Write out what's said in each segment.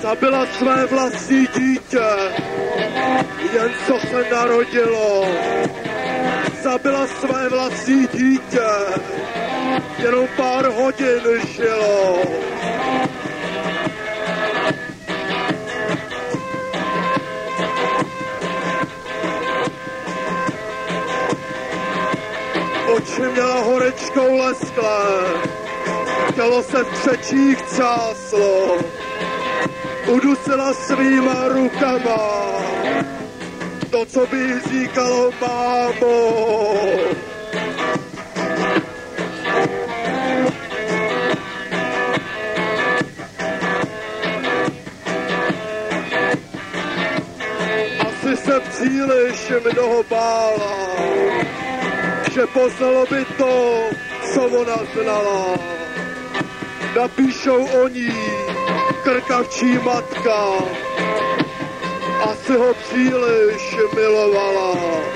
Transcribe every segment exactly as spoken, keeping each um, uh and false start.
Zabila své vlastní dítě, jen co se narodilo. Zabila své vlastní dítě, jenom pár hodin žilo. Oči měla horečkou lesklé, tělo se v křečích třáslo. Udusila svýma rukama to, co by jí říkalo mámo. Asi se příliš mnoho bála, že poznalo by to, co ona znala. Napíšou o ní krkavčí matka, asi ho příliš milovala.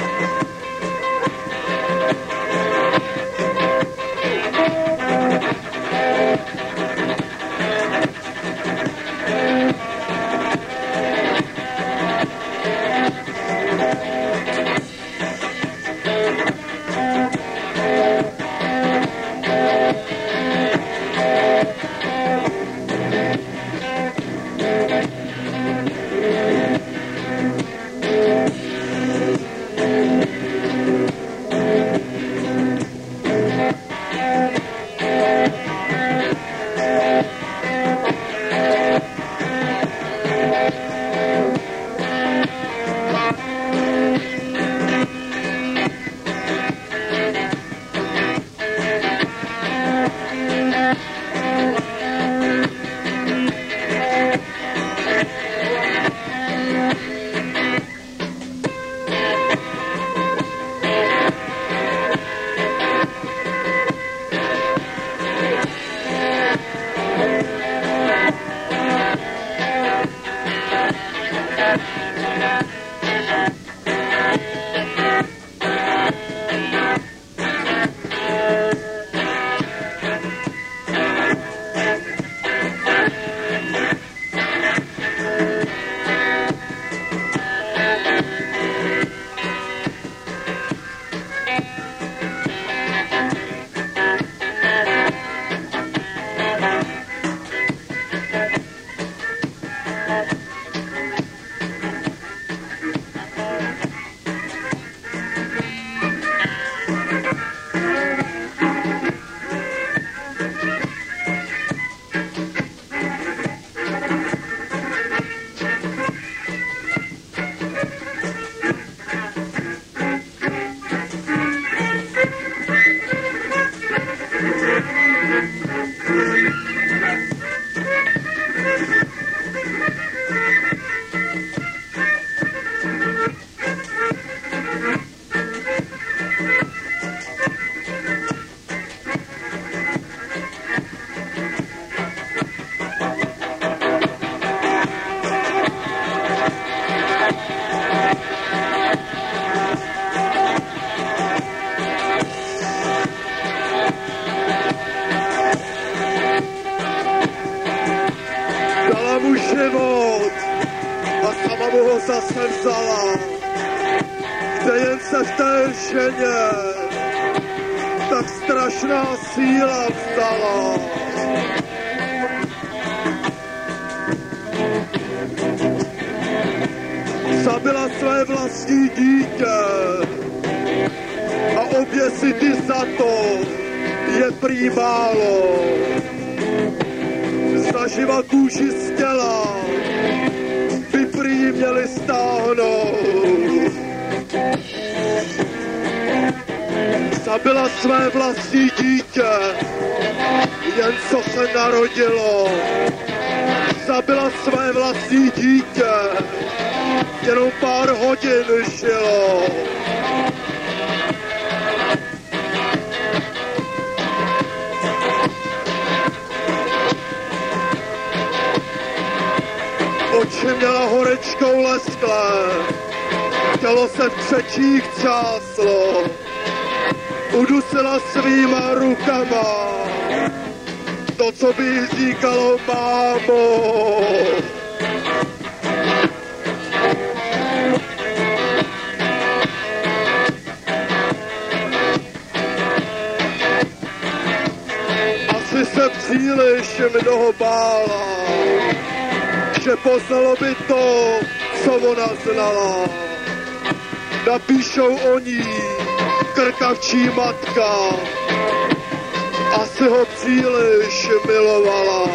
Zase vzala, kde jen se v té ženě tak strašná síla vzdala. Zabila své vlastní dítě a oběsit ji za to je prý málo. Zaživa kůži z těla by prý měli stáhnout. Zabila své vlastní dítě, jen co se narodilo. Zabila své vlastní dítě, jenom pár hodin žilo. Oči měla horečkou lesklé, tělo se v křečích třáslo. Udusila svýma rukama to, co by jí říkalo mámo. příliš mnoho bála, že poznalo by to, co ona znala. Napíšou o ní krkavčí matka, asi ho příliš milovala.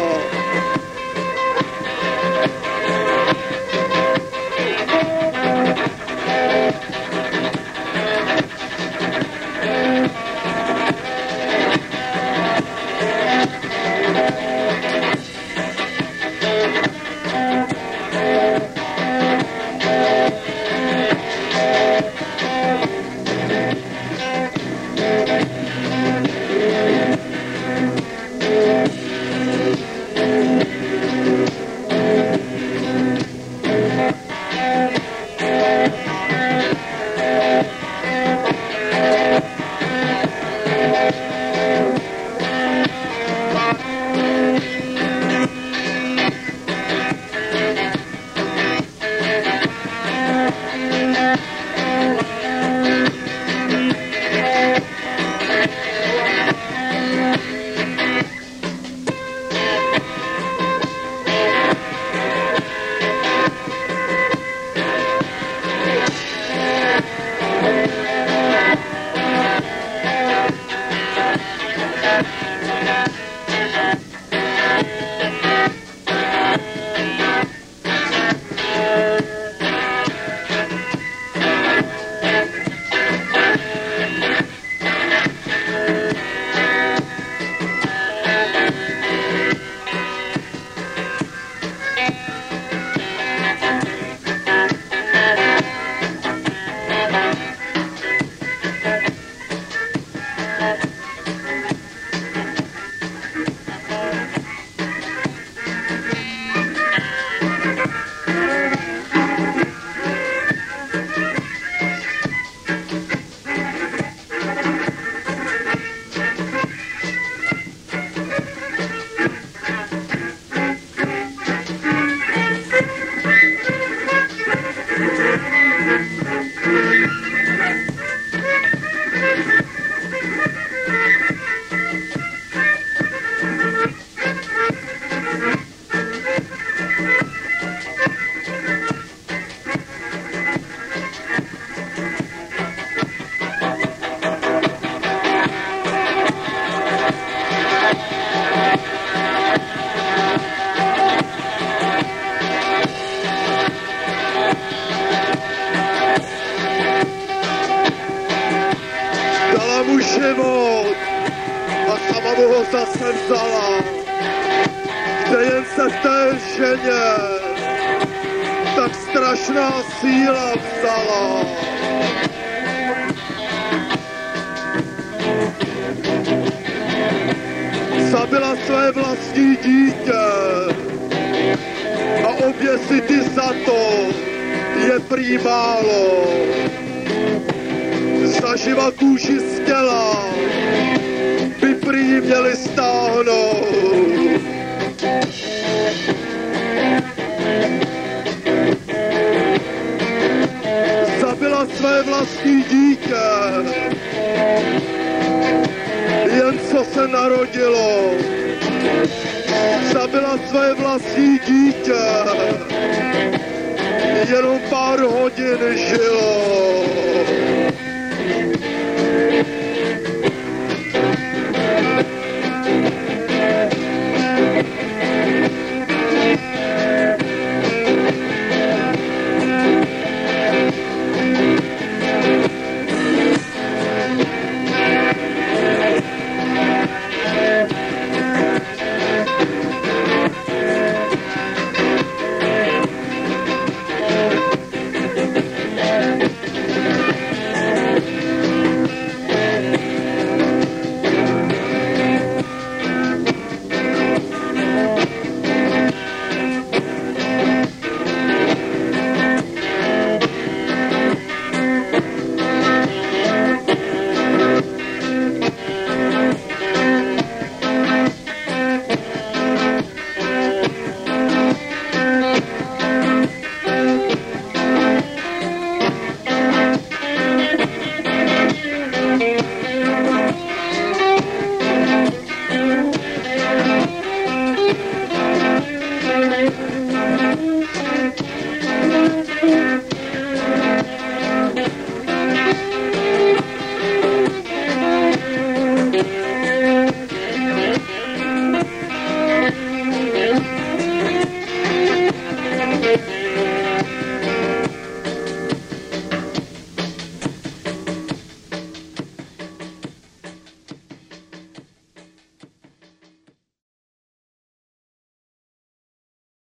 Život a sama mu ho zase vzala, kde jen se v té ženě tak strašná síla vzala. Zabila své vlastní dítě a oběsit ty za to je prý málo. Zaživa kůži z těla by prý měli stáhnout. Zabila své vlastní dítě, jen co se narodilo. Zabila své vlastní dítě, jenom pár hodin žilo.